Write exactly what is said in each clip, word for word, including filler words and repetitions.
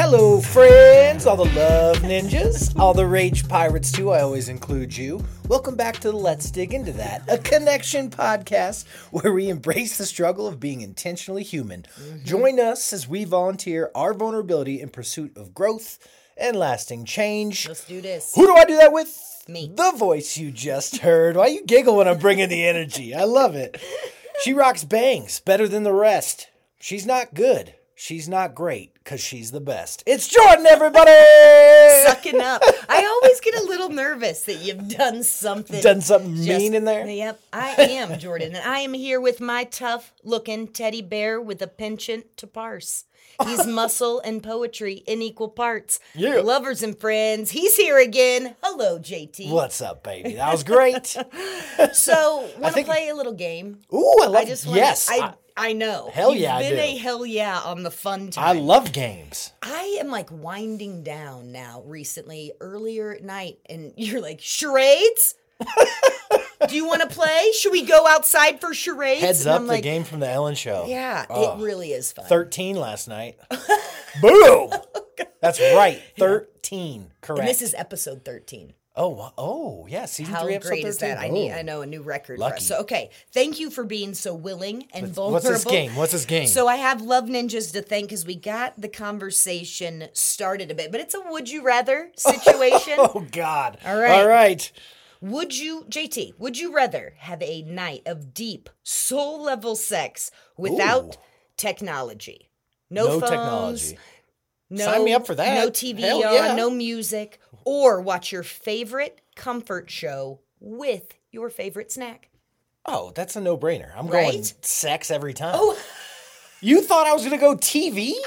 Hello, friends, all the love ninjas, all the rage pirates too, I always include you. Welcome back to Let's Dig Into That, a connection podcast where we embrace the struggle of being intentionally human. Mm-hmm. Join us as we volunteer our vulnerability in pursuit of growth and lasting change. Let's do this. Who do I do that with? Me. The voice you just heard. Why you giggle when I'm bringing the energy? I love it. She rocks bangs better than the rest. She's not good. She's not great, because she's the best. It's Jordan, everybody! Sucking up. I always get a little nervous that you've done something. Done something just, mean in there? Yep, I am, Jordan. And I am here with my tough-looking teddy bear with a penchant to parse. He's muscle and poetry in equal parts. Yeah. Lovers and friends, he's here again. Hello, J T. What's up, baby? That was great. So, want to think... play a little game? Ooh, I love I just wanna, Yes. I, I... I know. Hell You've yeah, I been do. a hell yeah on the fun time. I love games. I am like winding down now recently, earlier at night, and you're like, charades? Do you want to play? Should we go outside for charades? Heads And up, I'm the like, game from the Ellen Show. Yeah, Oh. it really is fun. thirteen last night. Boom! That's right, thirteen. Correct. And this is episode thirteen. Oh, oh, yeah, season How three, episode great is that? I need, Boom. I know, a new record Lucky. for us. So, okay, thank you for being so willing and vulnerable. What's this game? What's this game? So I have Love Ninjas to thank because we got the conversation started a bit, but it's a would you rather situation. Oh, God. All right. All right. Would you, J T, would you rather have a night of deep, soul-level sex without Ooh. technology? No, No phones, technology. no, Sign me up for that. No T V Hell on, yeah. no music, or watch your favorite comfort show with your favorite snack. Oh, that's a no-brainer. I'm Right? going sex every time. Oh. You thought I was going to go T V?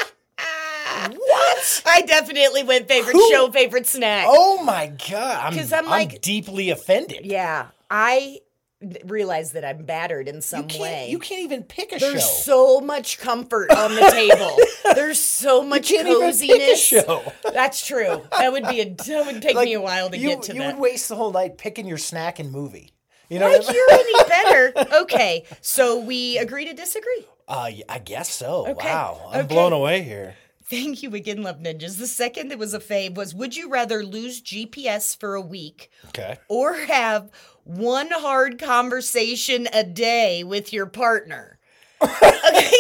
What? I definitely went favorite Who? show, favorite snack. Oh, my God. I'm, 'Cause I'm I'm like- deeply offended. Yeah, I realize that I'm battered in You some can't, way. you can't even pick a There's show. so much comfort on the table. There's so much can't even pick a coziness. show. That's true. That would be a. That would take Like, me a while to you, get to you that. would waste the whole night picking your snack and movie. You know Like what I mean? you're any better. Okay, so we agree to disagree. Uh, I guess so. Okay. Wow. I'm Okay. blown away here. Thank you again, Love Ninjas. The second that was a fave was: would you rather lose G P S for a week Okay. or have one hard conversation a day with your partner? Okay.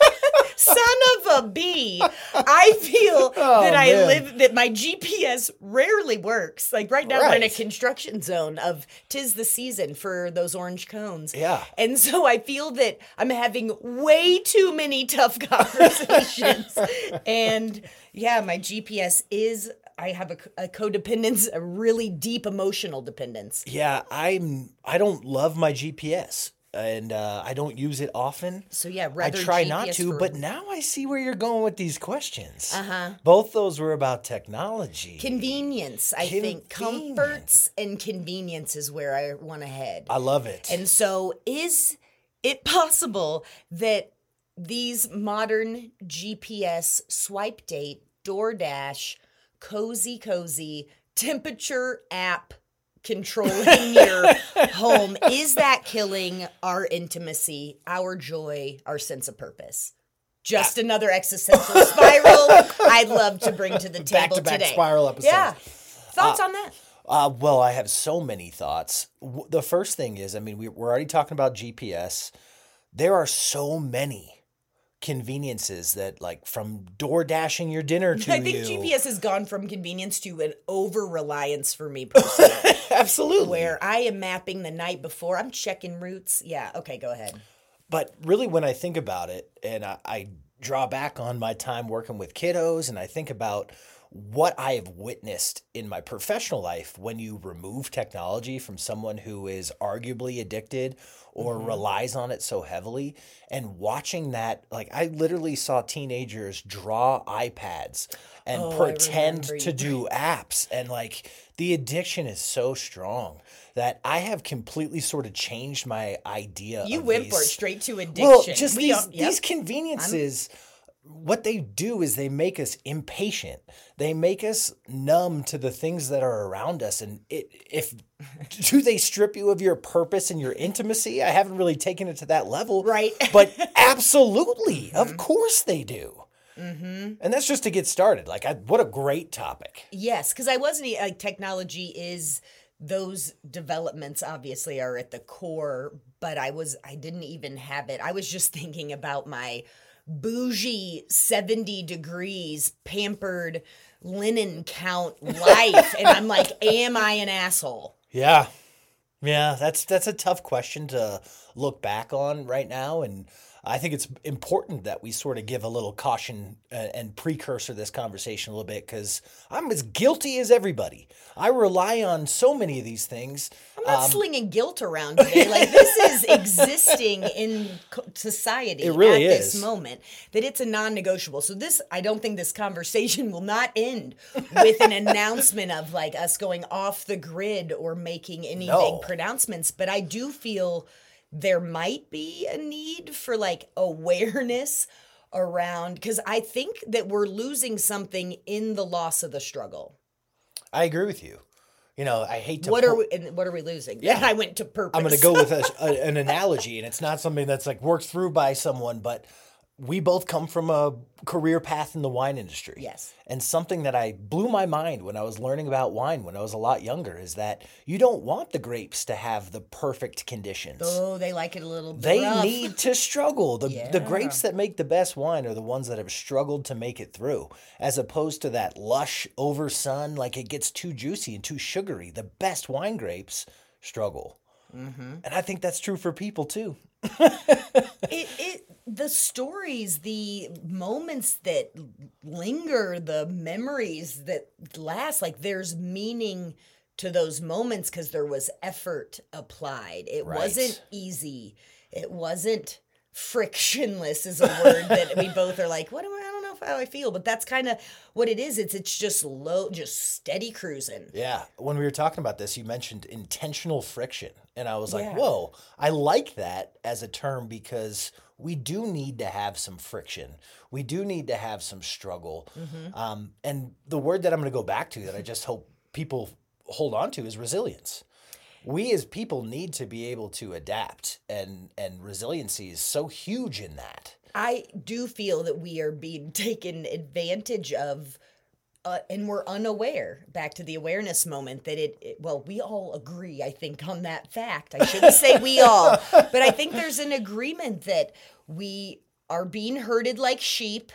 Son of a bee. I feel Oh, that I man. live, that my G P S rarely works. Like right now, we're in a Right. construction zone of 'tis the season for those orange cones. Yeah. And so I feel that I'm having way too many tough conversations. And yeah, my G P S is, I have a, a codependence, a really deep emotional dependence. Yeah, I'm. I don't love my G P S, and uh, I don't use it often. So yeah, I rather try G P S not to, for- but now I see where you're going with these questions. Uh-huh. Both those were about technology. Convenience, I think. Convenience. Comforts and convenience is where I want to head. I love it. And so, is it possible that these modern G P S swipe date, DoorDash, cozy cozy, temperature app controlling your home, is that killing our intimacy, our joy, our sense of purpose? Just another existential spiral I'd love to bring to the table Back-to-back today. spiral episodes. Yeah. Thoughts on that? Uh, well, I have so many thoughts. W- The first thing is, I mean, we, we're already talking about G P S. There are so many conveniences that, like, from door dashing your dinner to I think you. G P S has gone from convenience to an over-reliance for me personally. Absolutely. Where I am mapping the night before. I'm checking routes. Yeah, okay, go ahead. But really, when I think about it, and I, I draw back on my time working with kiddos, and I think about what I have witnessed in my professional life when you remove technology from someone who is arguably addicted or Mm-hmm. relies on it so heavily, and watching that, like, I literally saw teenagers draw iPads and Oh, I pretend remember to you. do apps, and like the addiction is so strong that I have completely sort of changed my idea. You of went these, for it straight to addiction. well, just We these all- yep. these conveniences. What they do is they make us impatient. They make us numb to the things that are around us. And it, if do they strip you of your purpose and your intimacy? I haven't really taken it to that level, Right. But absolutely, of course they do. Mm-hmm. And that's just to get started. Like, I, what a great topic. Yes, because I wasn't, like, technology is, those developments obviously are at the core, but I was, I didn't even have it. I was just thinking about my bougie seventy degrees pampered linen count life. And I'm like, am I an asshole? Yeah. Yeah, that's that's a tough question to look back on right now, and I think it's important that we sort of give a little caution and, and precursor this conversation a little bit, because I'm as guilty as everybody. I rely on so many of these things. I'm not Um, slinging guilt around today. Like, this is existing in co- society It really at this is. moment, that it's a non-negotiable. So this, I don't think this conversation will not end with an announcement of, like, us going off the grid or making any No. big pronouncements. But I do feel there might be a need for, like, awareness around, because I think that we're losing something in the loss of the struggle. I agree with you. You know, I hate to. What po- are we? And what are we losing? Yeah. I went to purpose. I'm going to go with a, a, an analogy, and it's not something that's like worked through by someone, but we both come from a career path in the wine industry. Yes. And something that I blew my mind when I was learning about wine when I was a lot younger is that you don't want the grapes to have the perfect conditions. Oh, they like it a little bit They rough. need to struggle. The the Yeah. grapes that make the best wine are the ones that have struggled to make it through, as opposed to that lush over sun, like it gets too juicy and too sugary. The best wine grapes struggle. Mm-hmm. And I think that's true for people too. it it the stories, the moments that linger, the memories that last, like, there's meaning to those moments because there was effort applied. It Right. wasn't easy. It wasn't frictionless is a word that we both are like, what do I, I don't know how I feel, but that's kind of what it is. It's it's just low, just steady cruising. Yeah. When we were talking about this, you mentioned intentional friction. And I was like, Yeah. whoa, I like that as a term, because we do need to have some friction. We do need to have some struggle. Um, and the word that I'm going to go back to that I just hope people hold on to is resilience. We as people need to be able to adapt, and, and resiliency is so huge in that. I do feel that we are being taken advantage of, uh, and we're unaware. Back to the awareness moment that it, it, well, we all agree, I think, on that fact. I shouldn't say we all, but I think there's an agreement that we are being herded like sheep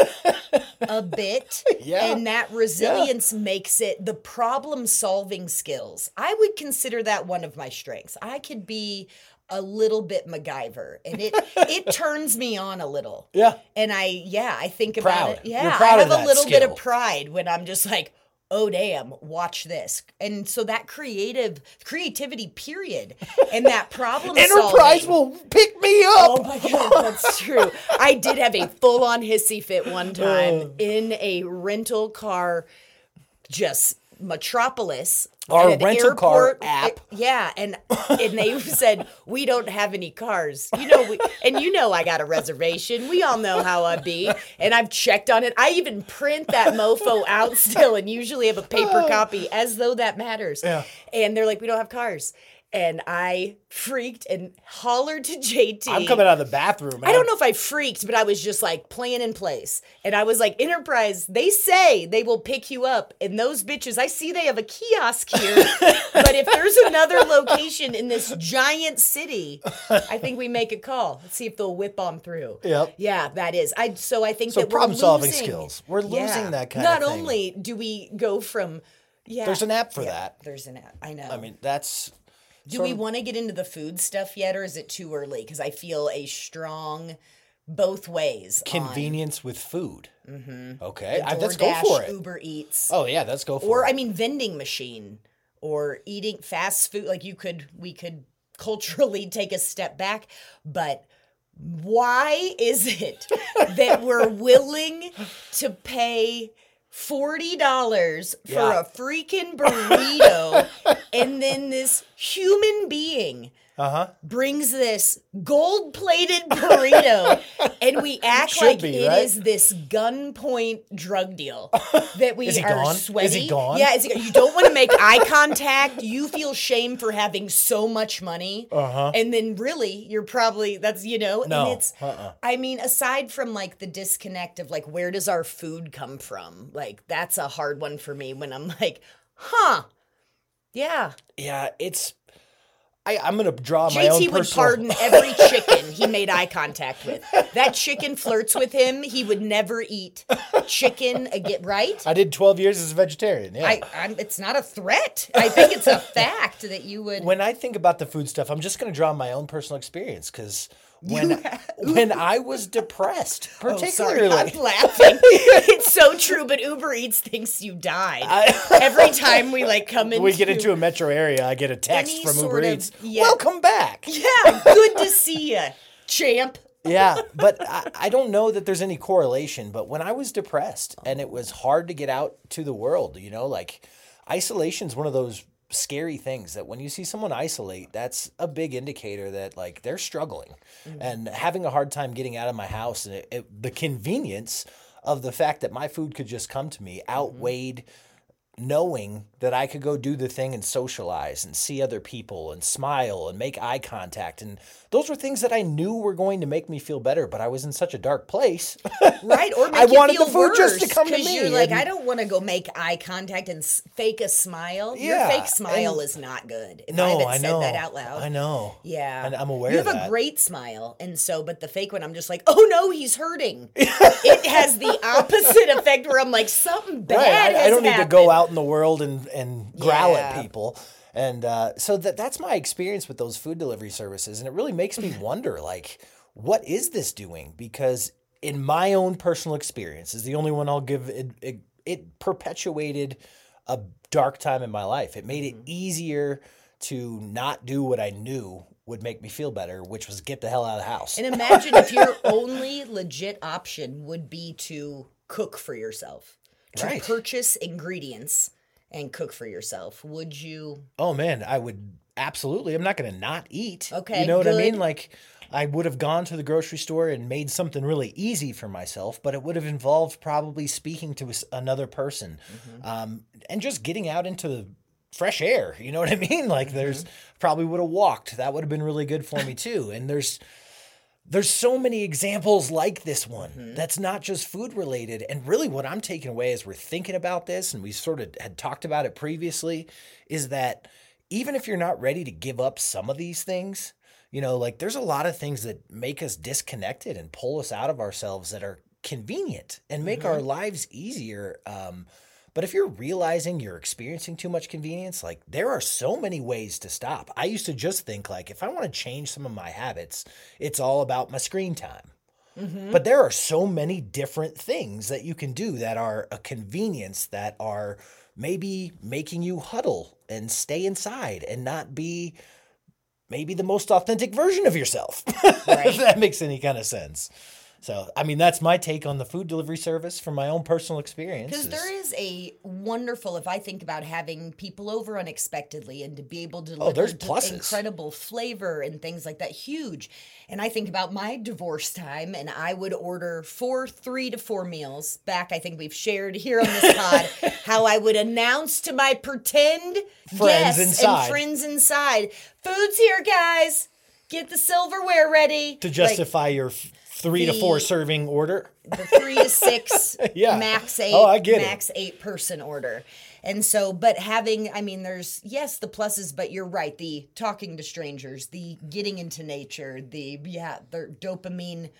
a bit. Yeah. And that resilience makes it the problem solving skills. I would consider that one of my strengths. I could be a little bit MacGyver, and it it turns me on a little. Yeah. And I yeah, I think about Proud. it. Yeah. You're proud I of have a that little bit skill. of pride when I'm just like, oh damn, watch this. And so that creative creativity period and that problem Enterprise solving. will pick me up. Oh my God, that's true. I did have a full on hissy fit one time in a rental car, just Metropolis. Our at an rental car airport. app. Yeah, and and they said, we don't have any cars. You know, we, and you know I got a reservation. We all know how I be. And I've checked on it. I even print that mofo out still and usually have a paper copy as though that matters. Yeah. And they're like, we don't have cars. And I freaked and hollered to J T. I'm coming out of the bathroom. and I don't I'm- know if I freaked, but I was just like playing in place. And I was like, Enterprise, they say they will pick you up. And those bitches, I see they have a kiosk here. But if there's another location in this giant city, I think we make a call. Let's see if they'll whip on through. Yep. Yeah, that is. I so I think So that we're problem-solving losing- skills. We're losing Yeah. that kind Not of thing. only do we go from, yeah. There's an app for yeah, that. There's an app. I know. I mean, that's... Do sort we of- want to get into the food stuff yet, or is it too early? Because I feel a strong both ways. convenience with food. Mm-hmm. Okay, I, On let's go DoorDash, for it. Uber Eats, Oh yeah, let's go for or it. I mean, vending machine, or eating fast food. Like you could, we could culturally take a step back, but why is it that we're willing to pay forty dollars for Yeah. a freaking burrito, and then this human being Uh-huh. brings this gold-plated burrito, and we act Should like be, it right? is this gunpoint drug deal that we Is he are gone? sweaty. Is he gone? Yeah, is he, you don't want to make eye contact. You feel shame for having so much money, Uh-huh. and then really, you're probably that's you know, No, and it's. uh-uh. I mean, aside from like the disconnect of like where does our food come from? Like that's a hard one for me when I'm like, huh, yeah. Yeah, it's... I, I'm going to draw my own J T would personal... pardon every chicken he made eye contact with. That chicken flirts with him. He would never eat chicken again, right? I did twelve years as a vegetarian, yeah. I, I'm, it's not a threat. I think it's a fact that you would. When I think about the food stuff, I'm just going to draw my own personal experience because when when I was depressed, Oh, sorry, particularly, I'm laughing. It's so true, but Uber Eats thinks you died. Every time we like come into we get into a metro area, I get a text any from sort Uber of- Eats. yeah. Welcome back. Yeah, good to see you, champ. Yeah, but I, I don't know that there's any correlation. But when I was depressed and it was hard to get out to the world, you know, like isolation is one of those scary things that when you see someone isolate, that's a big indicator that like they're struggling Mm-hmm. and having a hard time getting out of my house. And it, it, the convenience of the fact that my food could just come to me outweighed knowing that I could go do the thing and socialize and see other people and smile and make eye contact. And those were things that I knew were going to make me feel better, but I was in such a dark place. Right, or make I you wanted feel the food worse, just to come to 'cause me, You're like, and- I don't want to go make eye contact and s- fake a smile. Yeah, Your fake smile and- is not good. If I No, haven't I said know. that out loud. I know. Yeah, And I'm aware You of have that. a great smile, and so, but the fake one, I'm just like, oh no, he's hurting. It has the opposite effect where I'm like, something bad Right. I, I has don't need to happened. go out in the world and, and growl Yeah. at people. And uh, so that that's my experience with those food delivery services. And it really makes me wonder, like, what is this doing? Because in my own personal experience, is the only one I'll give, it, it, it perpetuated a dark time in my life. It made it easier to not do what I knew would make me feel better, which was get the hell out of the house. And imagine if your only legit option would be to cook for yourself, to Right. purchase ingredients and cook for yourself. Would you? Oh man, I would absolutely. I'm not going to not eat. Okay, You know what I good. mean? Like I would have gone to the grocery store and made something really easy for myself, but it would have involved probably speaking to s- another person Mm-hmm. um, and just getting out into the fresh air. You know what I mean? Like Mm-hmm. there's probably would have walked. That would have been really good for me too. And there's there's so many examples like this one Mm-hmm. that's not just food related. And really what I'm taking away as we're thinking about this, and we sort of had talked about it previously, is that even if you're not ready to give up some of these things, you know, like there's a lot of things that make us disconnected and pull us out of ourselves that are convenient and make our lives easier. Um, but if you're realizing you're experiencing too much convenience, like there are so many ways to stop. I used to just think like, if I want to change some of my habits, it's all about my screen time. But there are so many different things that you can do that are a convenience, that are maybe making you huddle and stay inside and not be maybe the most authentic version of yourself. Right. If that makes any kind of sense. So, I mean, that's my take on the food delivery service from my own personal experience. Because is- there is a wonderful, if I think about having people over unexpectedly and to be able to Oh, deliver there's d- pluses. incredible flavor and things like that, huge. And I think about my divorce time, and I would order four, three to four meals. Back, I think we've shared here on this pod how I would announce to my pretend Friends guests inside. and friends inside, "Food's here, guys. Get the silverware ready." to Like, justify your f- three to four the- serving order. the three to six, Yeah. max eight, Oh, I get it. max eight person order. And so, but having, I mean, there's, yes, the pluses, but you're right. The talking to strangers, the getting into nature, the, yeah, the dopamine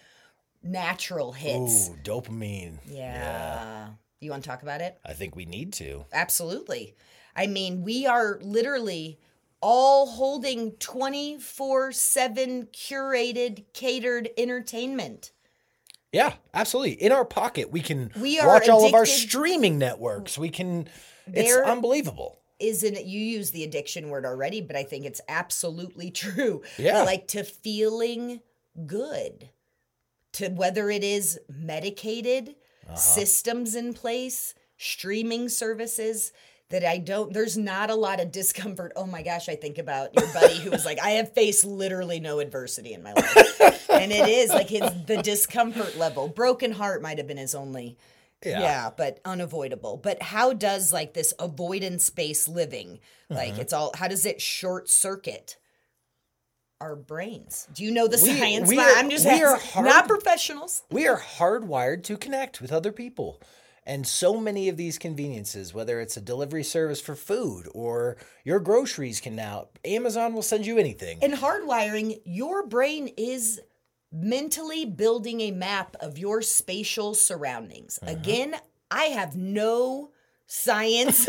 natural hits. Ooh, dopamine. Yeah. You want to talk about it? I think we need to. Absolutely. I mean, we are literally all holding twenty-four seven curated, catered entertainment. Yeah, absolutely. In our pocket, we can We are watch all of our addicted- streaming networks. We can, it's There- unbelievable. Isn't it, you use the addiction word already, but I think it's absolutely true. Yeah. But like to feeling good, to whether it is medicated, Uh-huh. systems in place, streaming services, that I don't, there's not a lot of discomfort. Oh my gosh, I think about your buddy who was like, I have faced literally no adversity in my life. And it is like his, the discomfort level. Broken heart might have been his only, yeah. yeah, but unavoidable. But how does like this avoidance-based living, like mm-hmm. it's all, how does it short circuit our brains? Do you know the we, science? We are, I'm just we asking, are hard, not professionals. We are hardwired to connect with other people. And so many of these conveniences, whether it's a delivery service for food or your groceries can now, Amazon will send you anything. And hardwiring, your brain is mentally building a map of your spatial surroundings. Uh-huh. Again, I have no science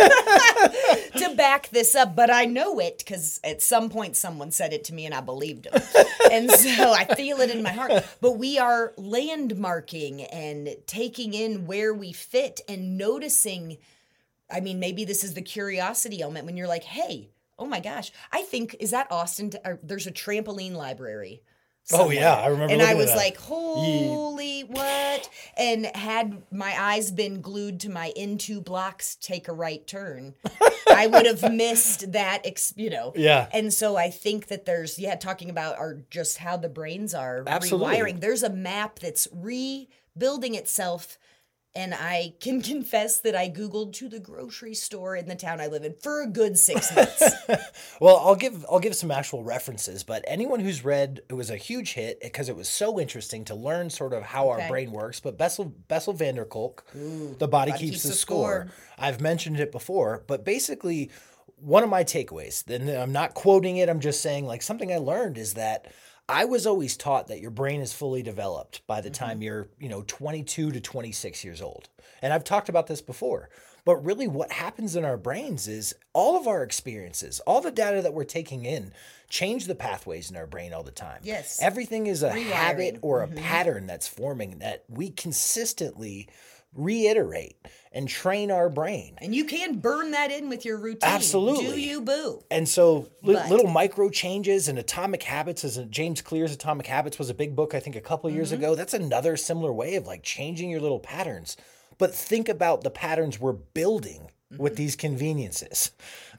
to back this up, but I know it because at some point someone said it to me and I believed them. And so I feel it in my heart. But we are landmarking and taking in where we fit and noticing. I mean, maybe this is the curiosity element when you're like, hey, oh my gosh, I think, is that Austin? Or there's a trampoline library. Somewhere. Oh yeah, I remember. And I was that. like, "Holy yeah. what?" And had my eyes been glued to my in two blocks, take a right turn, I would have missed that. Ex- you know. Yeah. And so I think that there's yeah, talking about our just how the brains are Absolutely. rewiring. There's a map that's rebuilding itself. And I can confess that I Googled to the grocery store in the town I live in for a good six months. Well, I'll give I'll give some actual references, but anyone who's read, it was a huge hit because it was so interesting to learn sort of how okay. our brain works. But Bessel, Bessel van der Kolk, Ooh, The Body, body Keeps, keeps the, the score. score. I've mentioned it before, but basically one of my takeaways, and I'm not quoting it, I'm just saying like something I learned is that I was always taught that your brain is fully developed by the mm-hmm. time you're, you know, twenty-two to twenty-six years old. And I've talked about this before, but really what happens in our brains is all of our experiences, all the data that we're taking in change the pathways in our brain all the time. Yes. Everything is a Rewiring. habit or a mm-hmm. pattern that's forming that we consistently reiterate and train our brain. And you can burn that in with your routine. Absolutely. Do you boo? And so li- But- little micro changes and Atomic Habits, as a, James Clear's Atomic Habits was a big book, I think a couple of years Mm-hmm. ago. That's another similar way of like changing your little patterns. But think about the patterns we're building Mm-hmm. with these conveniences.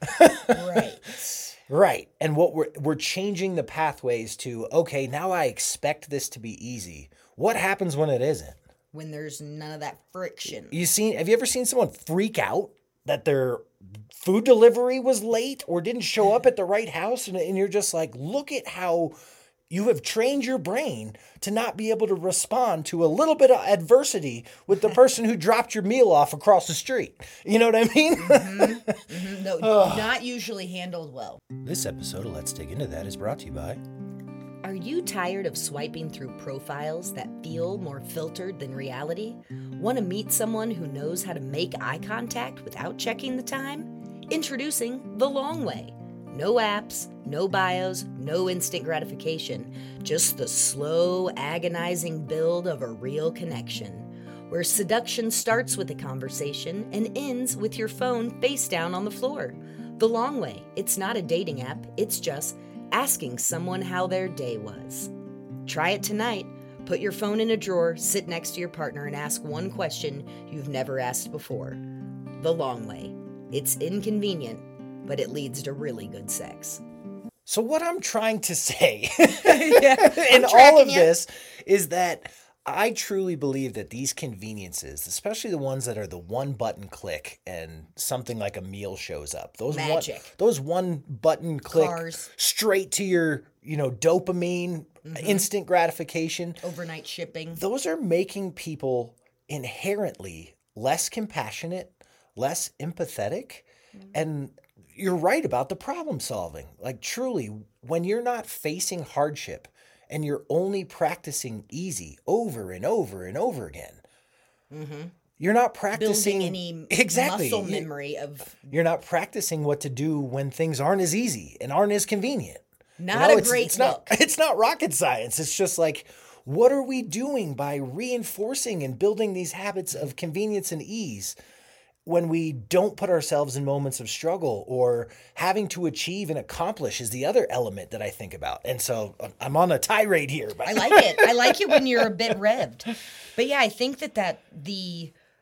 Right. Right. And what we're we're changing the pathways to, okay, now I expect this to be easy. What happens when it isn't? When there's none of that friction. You seen have you ever seen someone freak out that their food delivery was late or didn't show up at the right house? And, and you're just like, look at how you have trained your brain to not be able to respond to a little bit of adversity with the person who dropped your meal off across the street. You know what I mean? Mm-hmm. Mm-hmm. No, not usually handled well. This episode of Let's Dig Into That is brought to you by... Are you tired of swiping through profiles that feel more filtered than reality? Want to meet someone who knows how to make eye contact without checking the time? Introducing The Long Way. No apps, no bios, no instant gratification. Just the slow, agonizing build of a real connection. Where seduction starts with a conversation and ends with your phone face down on the floor. The Long Way. It's not a dating app. It's just asking someone how their day was. Try it tonight. Put your phone in a drawer, sit next to your partner, and ask one question you've never asked before. The Long Way. It's inconvenient, but it leads to really good sex. So what I'm trying to say Yeah, in I'm all of tracking this is that I truly believe that these conveniences, especially the ones that are the one button click and something like a meal shows up, those Magic. one, those one button click Cars. straight to your, you know, dopamine, Mm-hmm. instant gratification. Overnight shipping. Those are making people inherently less compassionate, less empathetic, Mm-hmm. and you're right about the problem solving. Like truly, when you're not facing hardship and you're only practicing easy over and over and over again, Mm-hmm. you're not practicing Building any exactly. muscle You- memory of You're not practicing what to do when things aren't as easy and aren't as convenient. not You know, a it's, great it's look. not it's not rocket science. It's just like, what are we doing by reinforcing and building these habits of convenience and ease when we don't put ourselves in moments of struggle or having to achieve and accomplish is the other element that I think about. And so I'm on a tirade here. But I like it. I like it when you're a bit revved. But yeah, I think that that the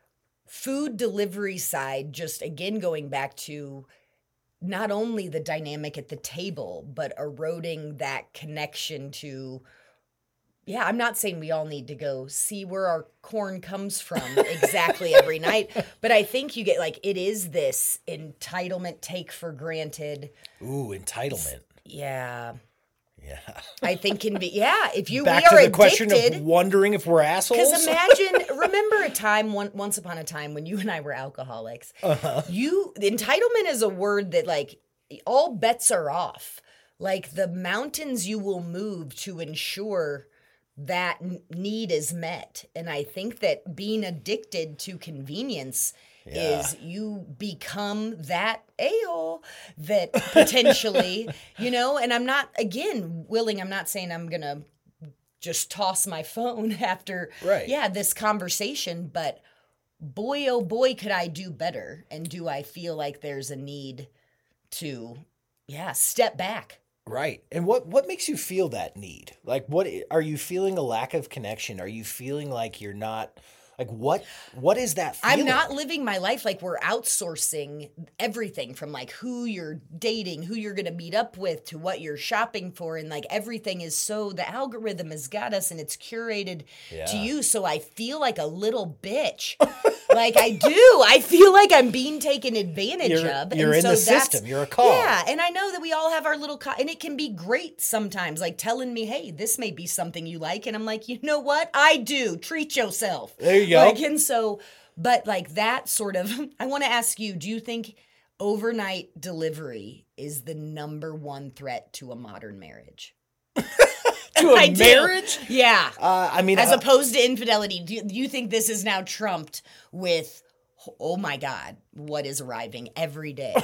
food delivery side, just again going back to not only the dynamic at the table, but eroding that connection to, yeah, I'm not saying we all need to go see where our corn comes from exactly every night, but I think you get like, it is this entitlement, take for granted. Ooh, entitlement. Yeah. Yeah. I think can be, yeah, if you, Back we to are the addicted. question of wondering if we're assholes. Because imagine, remember a time, one, once upon a time when you and I were alcoholics, uh-huh. you, entitlement is a word that like, all bets are off. Like the mountains you will move to ensure that need is met. And I think that being addicted to convenience yeah. is you become that a-hole that potentially, you know, and I'm not, again, willing, I'm not saying I'm going to just toss my phone after, right. yeah, this conversation, but boy, oh boy, could I do better. And do I feel like there's a need to, yeah, step back? Right. And what, what makes you feel that need? Like, what are you feeling a lack of connection? Are you feeling like you're not, like, what, what is that feeling? I'm not living my life like we're outsourcing everything from like who you're dating, who you're going to meet up with to what you're shopping for. And like everything is so, the algorithm has got us and it's curated yeah. to you. So I feel like a little bitch. Like I do. I feel like I'm being taken advantage you're, of. You're and in so the that's, system. You're a cog. Yeah. And I know that we all have our little, co- and it can be great sometimes, like telling me, hey, this may be something you like. And I'm like, you know what? I do. Treat yourself. There you go. Like, and so, but like that sort of, I want to ask you, do you think overnight delivery is the number one threat to a modern marriage? To a I marriage? Do. Yeah. Uh, I mean, as uh, opposed to infidelity, do you, do you think this is now trumped with, oh my God, what is arriving every day?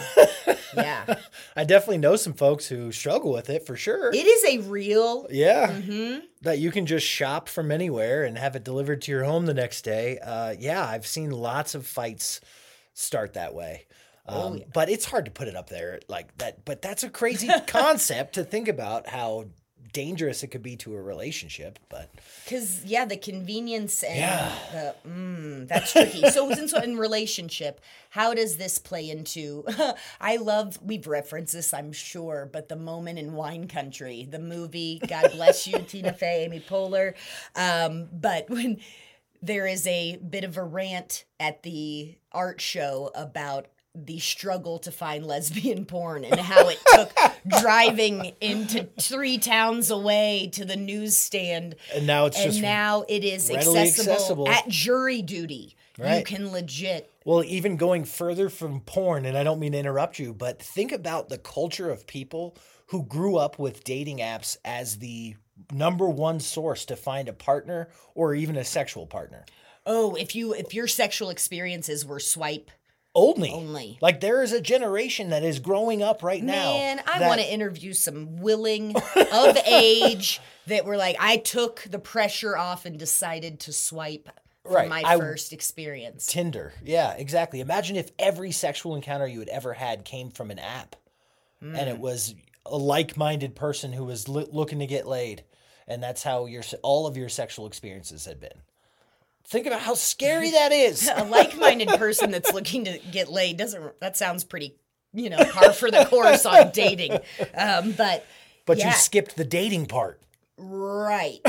Yeah. I definitely know some folks who struggle with it for sure. It is a real. Yeah. Mm-hmm. That you can just shop from anywhere and have it delivered to your home the next day. Uh, yeah, I've seen lots of fights start that way. Um, oh, yeah. But it's hard to put it up there like that. But that's a crazy concept to think about how dangerous it could be to a relationship. But because yeah, the convenience and yeah. the mm, that's tricky. So since in relationship, how does this play into? I love we've referenced this, I'm sure, but the moment in Wine Country, the movie. God bless you, Tina Fey, Amy Poehler. Um, but when there is a bit of a rant at the art show about the struggle to find lesbian porn and how it took driving into three towns away to the newsstand. And now it's and just now it is readily accessible, accessible. At jury duty. Right. You can legit. Well, even going further from porn, and I don't mean to interrupt you, but think about the culture of people who grew up with dating apps as the number one source to find a partner or even a sexual partner. Oh, if you if your sexual experiences were swipe Only. Only. Like there is a generation that is growing up right now. Man, I that... want to interview some willing of age that were like, I took the pressure off and decided to swipe for right. my I... first experience. Tinder. Yeah, exactly. Imagine if every sexual encounter you had ever had came from an app mm. and it was a like-minded person who was lo- looking to get laid. And that's how your all of your sexual experiences had been. Think about how scary that is. A like-minded person that's looking to get laid doesn't. That sounds pretty, you know, par for the course on dating. Um, but but yeah. you skipped the dating part, right?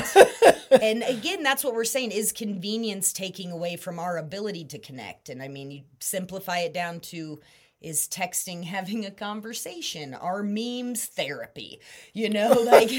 And again, that's what we're saying: is convenience taking away from our ability to connect? And I mean, you simplify it down to: is texting having a conversation? Are memes therapy? You know, like,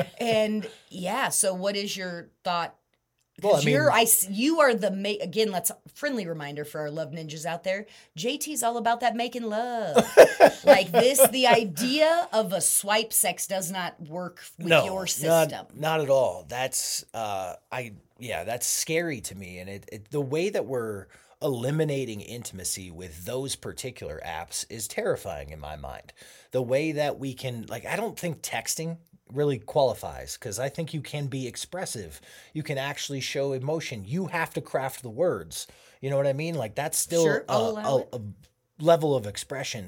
and yeah. So, what is your thought? Well, I mean, you're, I, you are the, ma- again, let's, friendly reminder for our love ninjas out there, J T's all about that making love. Like this, the idea of a swipe sex does not work with no, your system. Not, not at all. That's, uh, I, yeah, that's scary to me. And it, it the way that we're eliminating intimacy with those particular apps is terrifying in my mind. The way that we can, like, I don't think texting really qualifies because I think you can be expressive. You can actually show emotion. You have to craft the words. You know what I mean? Like that's still sure, a, a, a level of expression.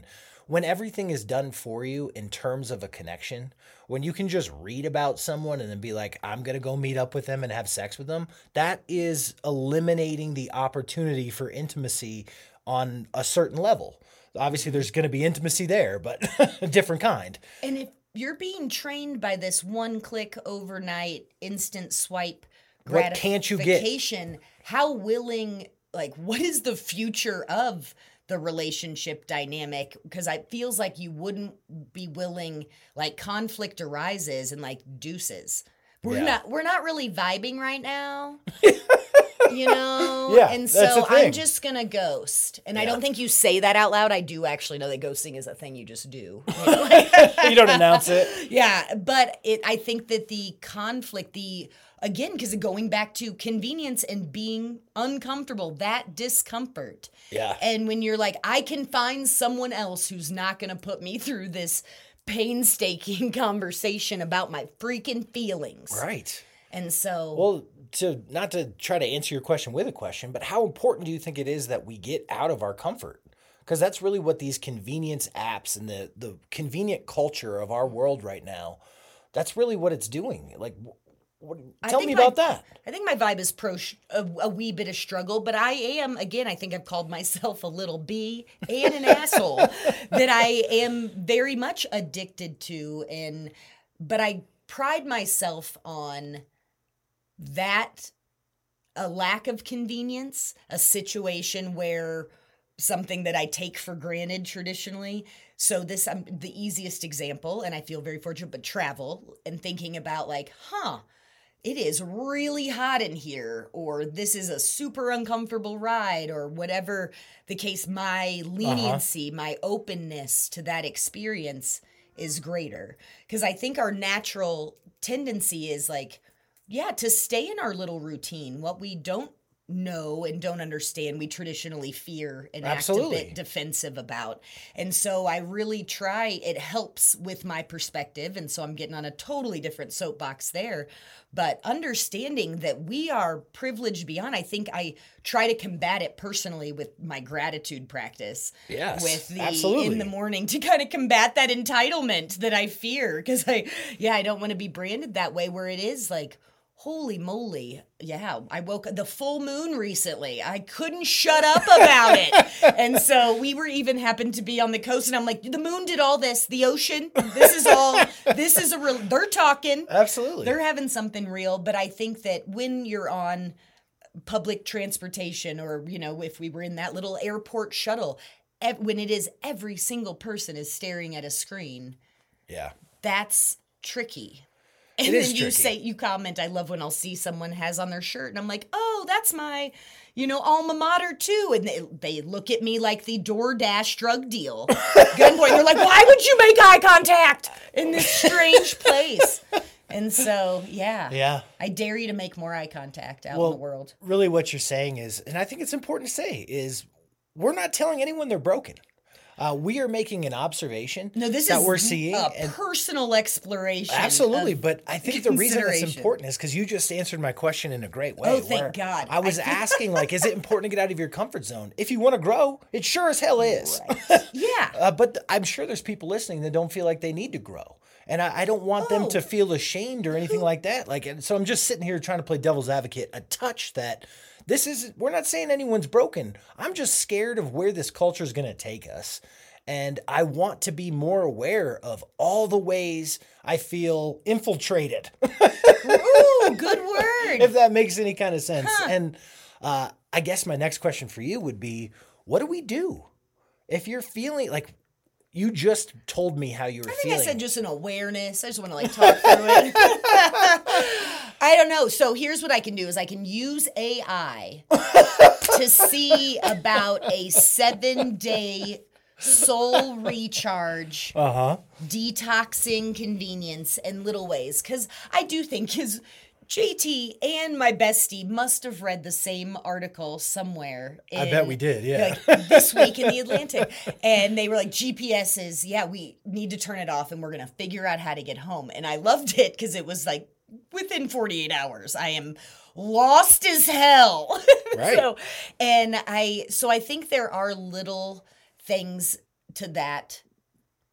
when everything is done for you in terms of a connection, when you can just read about someone and then be like, I'm going to go meet up with them and have sex with them, that is eliminating the opportunity for intimacy on a certain level. Obviously, there's going to be intimacy there, but a different kind. And if you're being trained by this one-click overnight instant swipe What can't you get? gratification, how willing, like, what is the future of the relationship dynamic? Because it feels like you wouldn't be willing, like, conflict arises and, like, deuces. We're Yeah. not we're not really vibing right now. You know? Yeah, and that's so the thing. I'm just gonna ghost. And I Yeah. don't think you say that out loud. I do actually know that ghosting is a thing you just do. You don't announce it. Yeah, but it I think that the conflict, the again, because going back to convenience and being uncomfortable, that discomfort. Yeah. And when you're like, I can find someone else who's not gonna put me through this painstaking conversation about my freaking feelings. Right. And so Well, to not to try to answer your question with a question, but how important do you think it is that we get out of our comfort? Because that's really what these convenience apps and the the convenient culture of our world right now, that's really what it's doing. Like, what, I tell think me my- about that. I think my vibe is pro sh- a, a wee bit of struggle, but I am, again, I think I've called myself a little bee and an asshole that I am very much addicted to. And, but I pride myself on that, a lack of convenience, a situation where something that I take for granted traditionally. So this, I'm the easiest example, and I feel very fortunate, but travel and thinking about like, huh, it is really hot in here, or this is a super uncomfortable ride, or whatever the case, my leniency, uh-huh. my openness to that experience is greater. Because I think our natural tendency is like, yeah, to stay in our little routine. What we don't know and don't understand, we traditionally fear and Absolutely. act a bit defensive about. And so I really try, it helps with my perspective. And so I'm getting on a totally different soapbox there. But understanding that we are privileged beyond, I think I try to combat it personally with my gratitude practice. Yes, with the absolutely. in the morning to kind of combat that entitlement that I fear. Because I, yeah, I don't want to be branded that way where it is like, holy moly. Yeah, I woke up the full moon recently. I couldn't shut up about it. And so we were even happened to be on the coast and I'm like, the moon did all this, the ocean, this is all, this is a real, they're talking. Absolutely. They're having something real. But I think that when you're on public transportation or, you know, if we were in that little airport shuttle, ev- when it is every single person is staring at a screen. Yeah. That's tricky. And It then is you tricky. say, you comment, I love when I'll see someone has on their shirt and I'm like, oh, that's my, you know, alma mater too. And they, they look at me like the DoorDash drug deal. Gunpoint. They're like, why would you make eye contact in this strange place? And so, yeah. Yeah. I dare you to make more eye contact out Well, in the world. really what you're saying is, and I think it's important to say, is we're not telling anyone they're broken. Uh, we are making an observation No, this that is we're seeing. a and personal exploration. Absolutely, of but I think the reason it's consideration. important is because you just answered my question in a great way. Oh, thank where God. I was I- asking, like, is it important to get out of your comfort zone? If you want to grow, it sure as hell is. Right. Yeah. Uh, but th- I'm sure there's people listening that don't feel like they need to grow. And I, I don't want them Oh. to feel ashamed or anything like that. Like, and so I'm just sitting here trying to play devil's advocate, a touch that this is, we're not saying anyone's broken. I'm just scared of where this culture is going to take us. And I want to be more aware of all the ways I feel infiltrated, Ooh, good word. if that makes any kind of sense. And uh, I guess my next question for you would be, what do we do if you're feeling like you just told me how you were I think feeling? I said just an awareness. I just want to like talk through it. I don't know. So here's what I can do is I can use A I to see about a seven day soul recharge, Uh-huh. detoxing convenience in little ways. Because I do think his J T and my bestie must have read the same article somewhere. I bet in- we did, yeah. Like this week in the Atlantic. And they were like, G P S is, yeah, we need to turn it off and we're going to figure out how to get home. And I loved it because it was like within forty-eight hours, I am lost as hell. Right. so, and I, so I think there are little things to that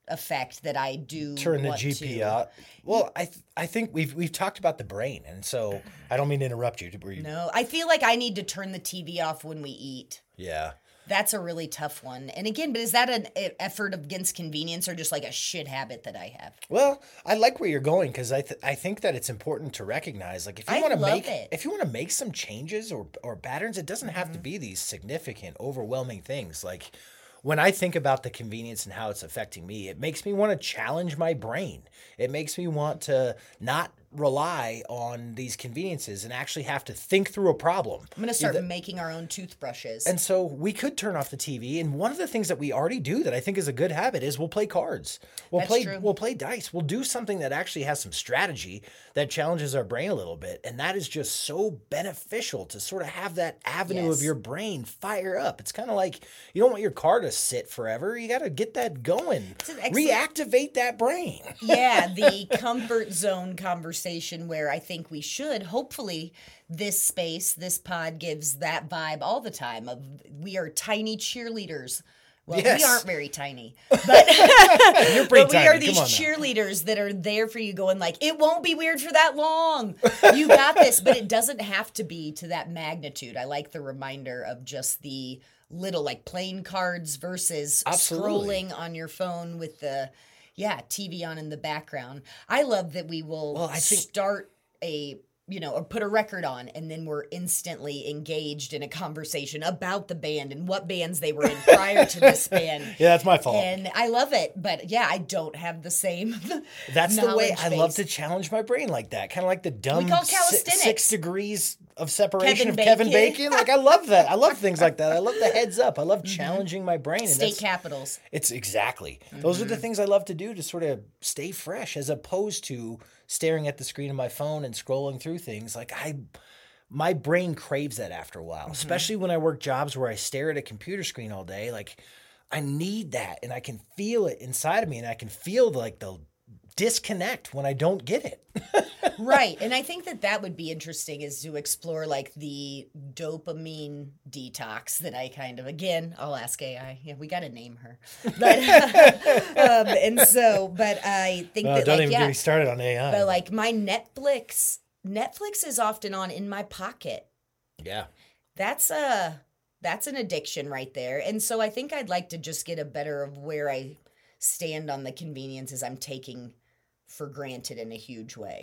effect that I do turn the want G P to. out. Well, I th- I think we've we've talked about the brain, and so I don't mean to interrupt you. Were you No, I feel like I need to turn the T V off when we eat. Yeah. That's a really tough one. And again, but is that an e- effort against convenience or just like a shit habit that I have? Well, I like where you're going because I th- I think that it's important to recognize, like, if you I want to love make it. if you want to make some changes or or patterns, it doesn't have to Mm-hmm. be these significant, overwhelming things. Like, when I think about the convenience and how it's affecting me, it makes me want to challenge my brain. It makes me want to not rely on these conveniences and actually have to think through a problem. I'm going to start making our own toothbrushes. And so we could turn off the T V. And one of the things that we already do that I think is a good habit is we'll play cards. We'll That's play true. we'll play dice. We'll do something that actually has some strategy that challenges our brain a little bit. And that is just so beneficial to sort of have that avenue Yes. of your brain fire up. It's kind of like you don't want your car to sit forever. You got to get that going. an excellent- Reactivate that brain. Yeah, the comfort zone conversation where I think we should, hopefully this space, this pod gives that vibe all the time of we are tiny cheerleaders. Well, Yes. we aren't very tiny, but, You're pretty but we are tiny. these Come on now. cheerleaders that are there for you going like, it won't be weird for that long. You got this, but it doesn't have to be to that magnitude. I like the reminder of just the little like playing cards versus Absolutely. scrolling on your phone with the yeah, T V on in the background. I love that we will Well, I think- start a, you know, or put a record on and then we're instantly engaged in a conversation about the band and what bands they were in prior to this band. Yeah, that's my fault. And I love it. But yeah, I don't have the same That's the way knowledge I love base. to challenge my brain like that. Kind of like the dumb call si- calisthenics. six degrees of separation Kevin of Kevin Bacon. Bacon. Like, I love that. I love things like that. I love the heads up. I love challenging my brain. And State that's, capitals. it's exactly. Those are the things I love to do to sort of stay fresh as opposed to staring at the screen of my phone and scrolling through things. Like, I, my brain craves that after a while, especially when I work jobs where I stare at a computer screen all day. Like, I need that and I can feel it inside of me and I can feel like the disconnect when I don't get it. Right. And I think that that would be interesting is to explore like the dopamine detox that I kind of, again, I'll ask A I. Yeah, we got to name her. But, um, and so, but I think Uh, that don't like, even yeah, get me started on A I. but like my Netflix, Netflix is often on in my pocket. yeah. That's a, that's an addiction right there. And so I think I'd like to just get a better of where I stand on the conveniences I'm taking for granted in a huge way.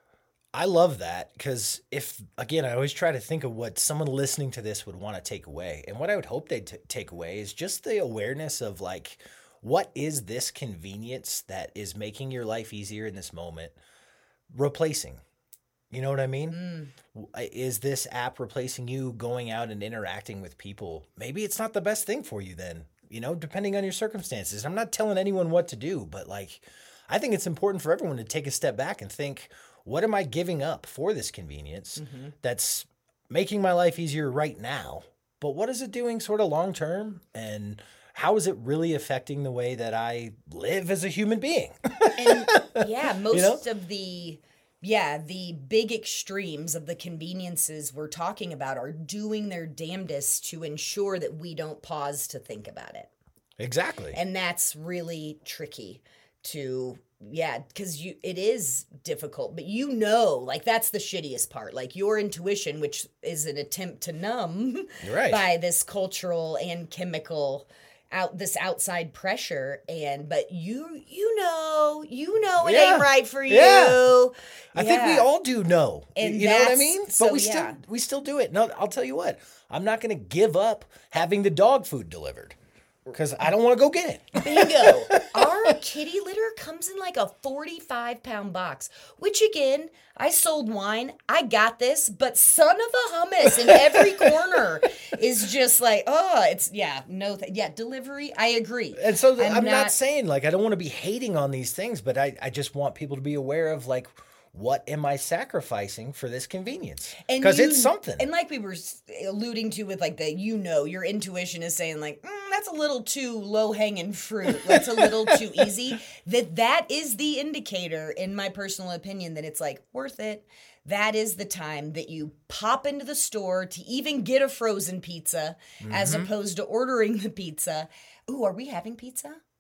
I love that because if, again, I always try to think of what someone listening to this would want to take away. And what I would hope they'd t- take away is just the awareness of like, what is this convenience that is making your life easier in this moment replacing? You know what I mean? Mm. Is this app replacing you going out and interacting with people? Maybe it's not the best thing for you then, you know, depending on your circumstances. I'm not telling anyone what to do, but like, I think it's important for everyone to take a step back and think, what am I giving up for this convenience mm-hmm. that's making my life easier right now? But what is it doing sort of long term? And how is it really affecting the way that I live as a human being? And yeah, most You know? of the yeah, the big extremes of the conveniences we're talking about are doing their damnedest to ensure that we don't pause to think about it. Exactly. And that's really tricky to yeah, because you it is difficult, but you know, like that's the shittiest part. Like your intuition, which is an attempt to numb Right. by this cultural and chemical out this outside pressure, and but you you know you know it Yeah. ain't right for you. Yeah. I think we Yeah. all do know. And you know what I that's- mean? so, but we yeah. still we still do it. No, I'll tell you what. I'm not going to give up having the dog food delivered because I don't want to go get it. Bingo. Our kitty litter comes in like a forty-five pound box, which again, I sold wine. I got this, but son of a hummus in every corner is just like, oh, it's, yeah, no, th- yeah, delivery. I agree. And so th- I'm I'm, not, not- saying like I don't want to be hating on these things, but I, I just want people to be aware of like, what am I sacrificing for this convenience? And Because you- it's something. And like we were s- alluding to with like the, you know, your intuition is saying like, mm, that's a little too low hanging fruit. That's a little too easy. That that is the indicator, in my personal opinion, that it's like worth it. That is the time that you pop into the store to even get a frozen pizza as Mm-hmm. opposed to ordering the pizza. Ooh, are we having pizza?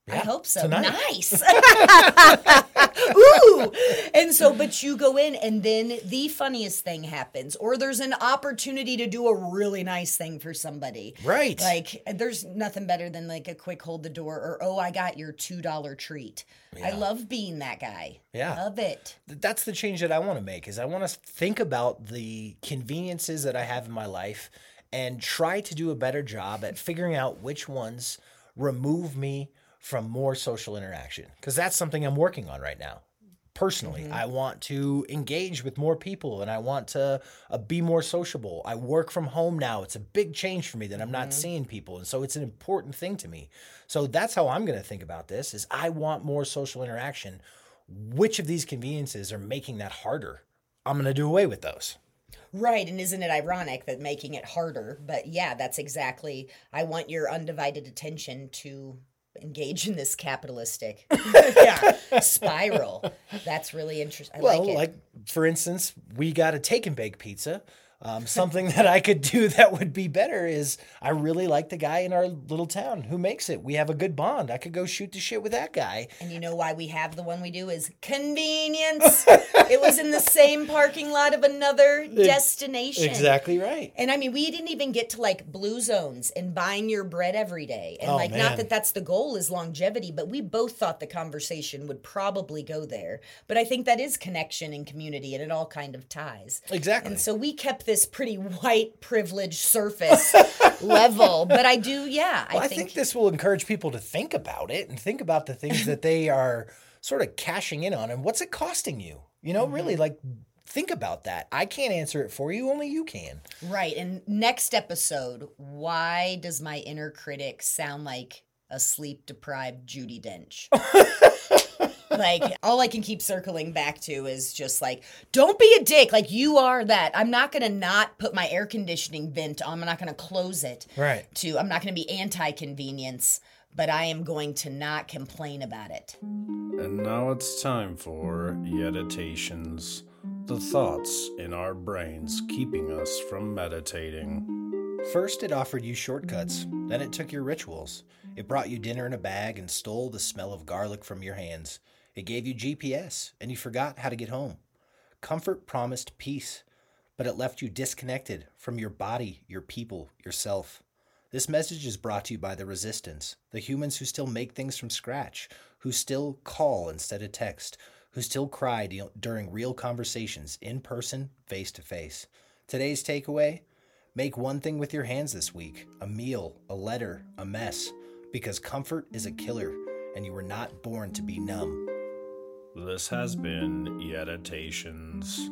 I hope so. tonight. Nice. Ooh. And so, but you go in and then the funniest thing happens, or there's an opportunity to do a really nice thing for somebody. Right. Like there's nothing better than like a quick hold the door or, oh, I got your two dollar treat. Yeah. I love being that guy. Yeah. Love it. That's the change that I want to make is I want to think about the conveniences that I have in my life and try to do a better job at figuring out which ones remove me from more social interaction, because that's something I'm working on right now. Personally, mm-hmm. I want to engage with more people and I want to uh, be more sociable. I work from home now. It's a big change for me that I'm not mm-hmm. seeing people. And so it's an important thing to me. So that's how I'm going to think about this is I want more social interaction. Which of these conveniences are making that harder? I'm going to do away with those. Right. And isn't it ironic that making it harder? But yeah, that's exactly, I want your undivided attention to engage in this capitalistic yeah, spiral. That's really interesting. I well, like it. like, for instance, we got a take and bake pizza. Um, something that I could do that would be better is I really like the guy in our little town who makes it. We have a good bond. I could go shoot the shit with that guy. And you know why we have the one we do is convenience. It was in the same parking lot of another destination. Exactly right. And I mean, we didn't even get to like blue zones and buying your bread every day. And oh, like, man. not that that's the goal is longevity, but we both thought the conversation would probably go there. But I think that is connection and community and it all kind of ties. Exactly. And so we kept this pretty white privileged surface level, but I do, yeah. Well, I, I think, think this will encourage people to think about it and think about the things that they are sort of cashing in on and what's it costing you? You know, mm-hmm. really like think about that. I can't answer it for you, only you can. Right. And next episode, why does my inner critic sound like a sleep deprived Judi Dench? Like, all I can keep circling back to is just like, don't be a dick. Like, you are that. I'm not going to not put my air conditioning vent on. I'm not going to close it. Right. To, I'm not going to be anti-convenience, but I am going to not complain about it. And now it's time for Yeditations, the thoughts in our brains keeping us from meditating. First, it offered you shortcuts. Then it took your rituals. It brought you dinner in a bag and stole the smell of garlic from your hands. It gave you G P S, and you forgot how to get home. Comfort promised peace, but it left you disconnected from your body, your people, yourself. This message is brought to you by the resistance, the humans who still make things from scratch, who still call instead of text, who still cry de- during real conversations, in person, face to face. Today's takeaway? Make one thing with your hands this week, a meal, a letter, a mess, because comfort is a killer, and you were not born to be numb. This has been Yeditations.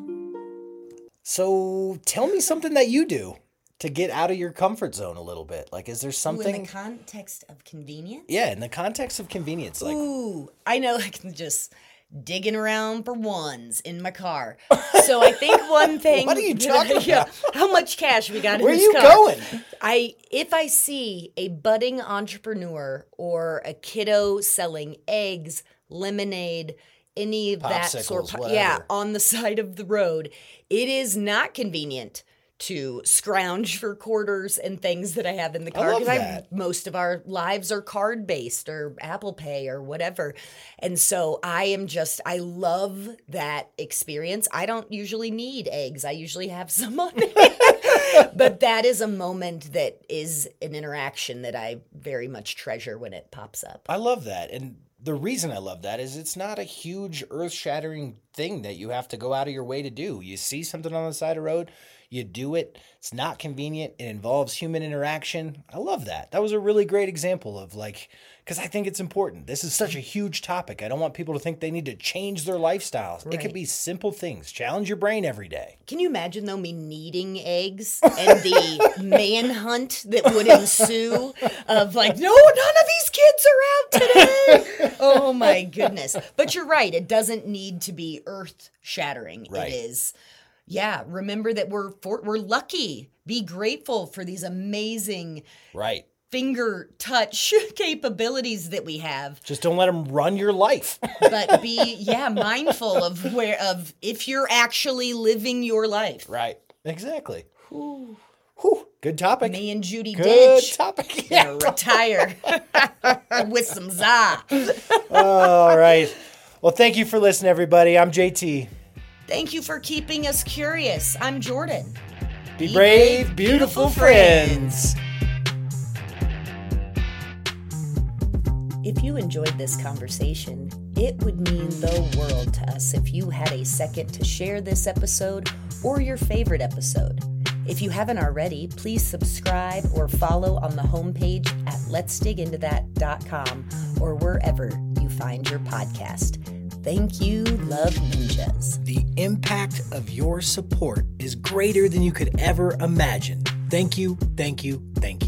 So tell me something that you do to get out of your comfort zone a little bit. Like, is there something... Ooh, in the context of convenience? Yeah, in the context of convenience. Like, ooh, I know I can just digging around for ones in my car. So I think one thing... What are you talking yeah, about? How much cash we got in Where this you car? going? I if I see a budding entrepreneur or a kiddo selling eggs, lemonade, any of that sort Popsicles, of, whatever. yeah, on the side of the road, it is not convenient to scrounge for quarters and things that I have in the car. I love 'Cause that. most of our lives are card based or Apple Pay or whatever. And so I am just, I love that experience. I don't usually need eggs. I usually have some on it. But that is a moment that is an interaction that I very much treasure when it pops up. I love that. And the reason I love that is it's not a huge earth-shattering thing that you have to go out of your way to do. You see something on the side of the road, you do it. It's not convenient. It involves human interaction. I love that. That was a really great example of like, because I think it's important. This is such a huge topic. I don't want people to think they need to change their lifestyles. It Right. could be simple things. Challenge your brain every day. Can you imagine, though, me needing eggs and the manhunt that would ensue of like, no, none of these kids are out today. Oh, my goodness. But you're right. It doesn't need to be earth-shattering. Right. It is. Yeah, remember that we're for, we're lucky. Be grateful for these amazing Right. finger touch capabilities that we have. Just don't let them run your life. But be, yeah, mindful of where, of if you're actually living your life. Right. Exactly. Whew. Whew. Good Good topic. Me and Judy Good Dench topic. yeah. retire with some za. All right. Well, thank you for listening, everybody. I'm J T. Thank you for keeping us curious. I'm Jordan. Be, Be brave, brave, beautiful, beautiful friends. friends. If you enjoyed this conversation, it would mean the world to us if you had a second to share this episode or your favorite episode. If you haven't already, please subscribe or follow on the homepage at lets dig into that dot com or wherever you find your podcast. Thank you, Love Ninjas. The impact of your support is greater than you could ever imagine. Thank you, thank you, thank you.